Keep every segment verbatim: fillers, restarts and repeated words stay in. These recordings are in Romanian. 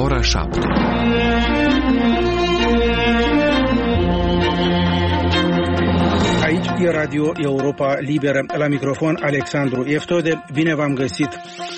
ora șapte. Aici e Radio Europa Liberă. La microfon Alexandru Eftode. Bine v-am găsit!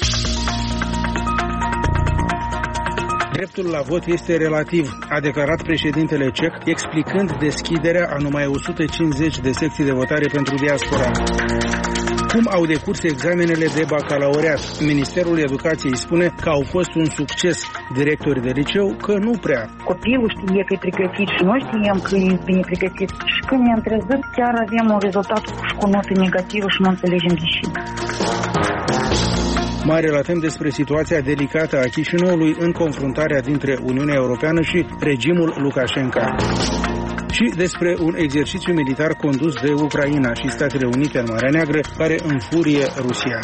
Dreptul la vot este relativ, a declarat președintele ceh, explicând deschiderea a numai o sută cincizeci de secții de votare pentru diaspora. Cum au decurs examenele de bacalaureat? Ministerul Educației spune că au fost un succes. Directorii de liceu că nu prea. Copilul știe că e pregătit și noi știam că e bine pregătit. Și când ne-am trezit, chiar avem un rezultat cu notă negativă și nu înțelegem de ce. Mai relatăm despre situația delicată a Chișinăului în confruntarea dintre Uniunea Europeană și regimul Lukashenko. Și despre un exercițiu militar condus de Ucraina și Statele Unite în Marea Neagră, care înfurie Rusia.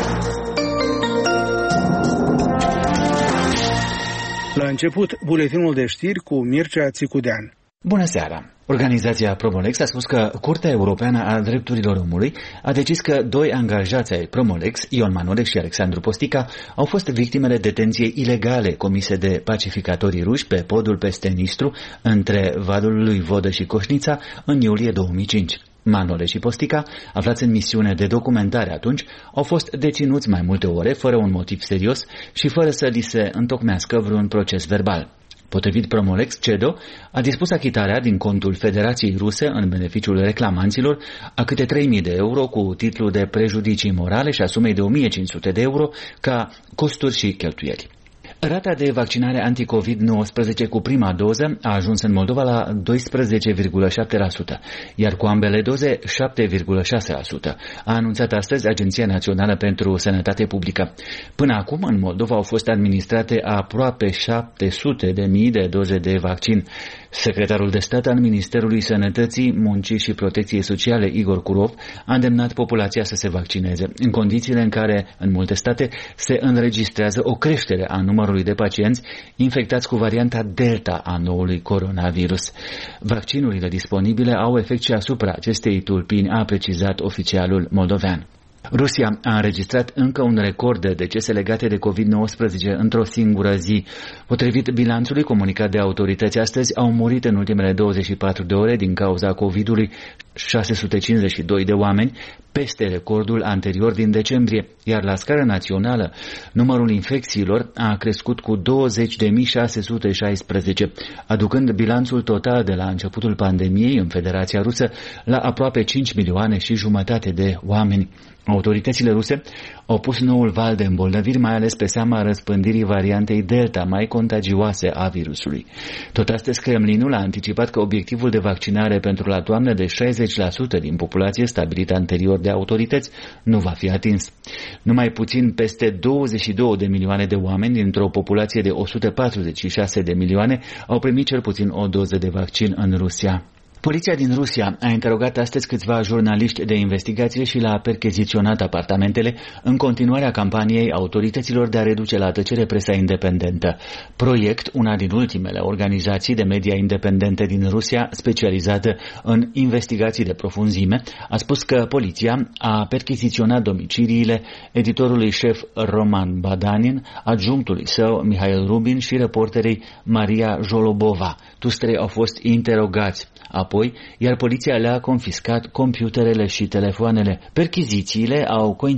La început, buletinul de știri cu Mircea Țicudean. Bună seara! Organizația Promolex a spus că Curtea Europeană a Drepturilor Omului a decis că doi angajați ai Promolex, Ion Manolec și Alexandru Postica, au fost victimele detenției ilegale comise de pacificatorii ruși pe podul peste Nistru, între Valul lui Vodă și Coșnița, în iulie două mii cinci. Manolec și Postica, aflați în misiune de documentare atunci, au fost deținuți mai multe ore, fără un motiv serios și fără să li se întocmească vreun proces verbal. Potrivit Promolex, CEDO a dispus achitarea din contul Federației Ruse în beneficiul reclamanților a câte trei mii de euro cu titlu de prejudicii morale și a sumei de o mie cinci sute de euro ca costuri și cheltuieli. Rata de vaccinare anti-covid nouăsprezece cu prima doză a ajuns în Moldova la doisprezece virgulă șapte la sută, iar cu ambele doze șapte virgulă șase la sută, a anunțat astăzi Agenția Națională pentru Sănătate Publică. Până acum, în Moldova au fost administrate aproape șapte sute de mii de doze de vaccin. Secretarul de stat al Ministerului Sănătății, Muncii și Protecției Sociale, Igor Kurov, a îndemnat populația să se vaccineze, în condițiile în care, în multe state, se înregistrează o creștere a numărului de pacienți infectați cu varianta Delta a noului coronavirus. Vaccinurile disponibile au efect și asupra acestei tulpini, a precizat oficialul moldovean. Rusia a înregistrat încă un record de decese legate de covid nouăsprezece într-o singură zi. Potrivit bilanțului comunicat de autorități astăzi, au murit în ultimele douăzeci și patru de ore din cauza covidului șase sute cincizeci și doi de oameni, peste recordul anterior din decembrie, iar la scară națională numărul infecțiilor a crescut cu douăzeci de mii șase sute șaisprezece, aducând bilanțul total de la începutul pandemiei în Federația Rusă la aproape cinci milioane și jumătate de oameni. Autoritățile ruse au pus noul val de îmbolnăviri, mai ales pe seama răspândirii variantei Delta, mai contagioase a virusului. Tot astăzi, Kremlinul a anticipat că obiectivul de vaccinare pentru la toamnă de șaizeci la sută din populație, stabilit anterior de autorități, nu va fi atins. Numai puțin peste douăzeci și două de milioane de oameni dintr-o populație de o sută patruzeci și șase de milioane au primit cel puțin o doză de vaccin în Rusia. Poliția din Rusia a interogat astăzi câțiva jurnaliști de investigație și le-a percheziționat apartamentele în continuarea campaniei autorităților de a reduce la tăcere presa independentă. Proiect, una din ultimele organizații de media independente din Rusia, specializată în investigații de profunzime, a spus că poliția a percheziționat domiciliile editorului șef Roman Badanin, adjunctului său Mihail Rubin și reporterei Maria Jolobova. Toți trei au fost interogați. Apoi, iar poliția le-a confiscat computerele și telefoanele. Perchizițiile au coincis